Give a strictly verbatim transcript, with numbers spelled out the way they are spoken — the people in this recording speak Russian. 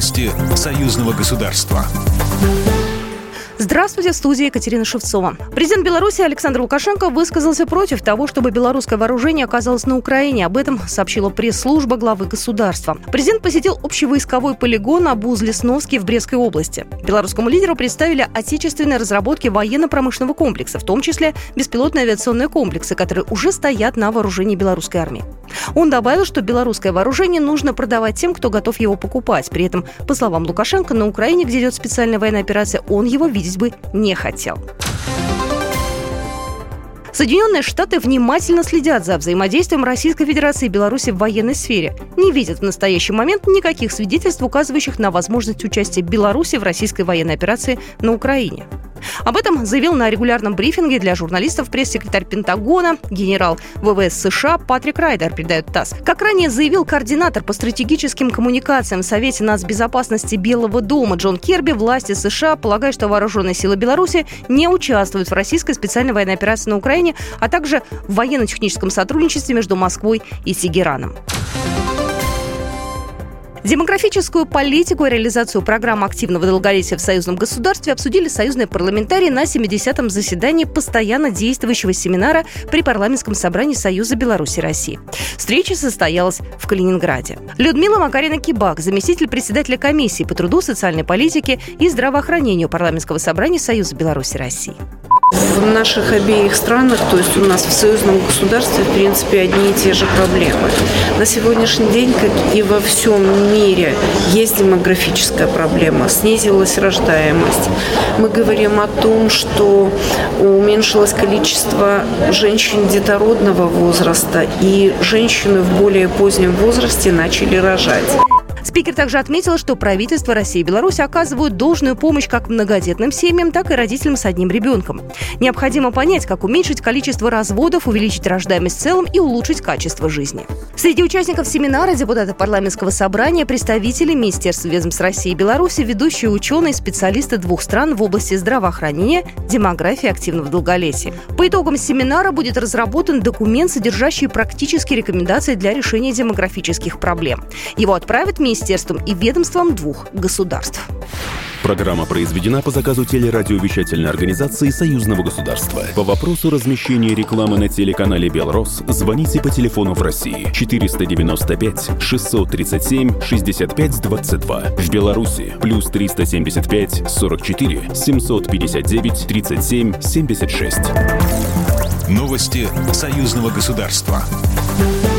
Новости союзного государства. Здравствуйте, в студии Екатерина Шевцова. Президент Беларуси Александр Лукашенко высказался против того, чтобы белорусское вооружение оказалось на Украине. Об этом сообщила пресс-служба главы государства. Президент посетил общевойсковой полигон Абуз-Лесновский в Брестской области. Белорусскому лидеру представили отечественные разработки военно-промышленного комплекса, в том числе беспилотные авиационные комплексы, которые уже стоят на вооружении белорусской армии. Он добавил, что белорусское вооружение нужно продавать тем, кто готов его покупать. При этом, по словам Лукашенко, на Украине, где идет специальная военная операция, он его видеть бы не хотел. Соединенные Штаты внимательно следят за взаимодействием Российской Федерации и Беларуси в военной сфере. Не видят в настоящий момент никаких свидетельств, указывающих на возможность участия Беларуси в российской военной операции на Украине. Об этом заявил на регулярном брифинге для журналистов пресс-секретарь Пентагона, генерал ВВС США Патрик Райдер, передает ТАСС. Как ранее заявил координатор по стратегическим коммуникациям в Совете нацбезопасности Белого дома Джон Кирби, власти США полагают, что вооруженные силы Беларуси не участвуют в российской специальной военной операции на Украине, а также в военно-техническом сотрудничестве между Москвой и Тегераном. Демографическую политику и реализацию программы активного долголетия в союзном государстве обсудили союзные парламентарии на семидесятом заседании постоянно действующего семинара при парламентском собрании Союза Беларуси и России. Встреча состоялась в Калининграде. Людмила Макарина-Кибак, заместитель председателя комиссии по труду, социальной политике и здравоохранению парламентского собрания Союза Беларуси и России. В наших обеих странах, то есть у нас в союзном государстве, в принципе, одни и те же проблемы. На сегодняшний день, как и во всем мире, есть демографическая проблема, снизилась рождаемость. Мы говорим о том, что уменьшилось количество женщин детородного возраста, и женщины в более позднем возрасте начали рожать. Спикер также отметил, что правительства России и Беларуси оказывают должную помощь как многодетным семьям, так и родителям с одним ребенком. Необходимо понять, как уменьшить количество разводов, увеличить рождаемость в целом и улучшить качество жизни. Среди участников семинара депутаты парламентского собрания, представители Министерств ведомств России и Беларуси, ведущие ученые, специалисты двух стран в области здравоохранения, демографии и активного долголетия. По итогам семинара будет разработан документ, содержащий практические рекомендации для решения демографических проблем. Его отправят министерствам и ведомствам двух государств. Программа произведена по заказу телерадиовещательной организации Союзного государства. По вопросу размещения рекламы на телеканале «Белрос» звоните по телефону в России четыреста девяносто пять шестьсот тридцать семь шестьдесят пять двадцать два. В Беларуси плюс триста семьдесят пять сорок четыре семьсот пятьдесят девять тридцать семь семьдесят шесть. Новости союзного государства.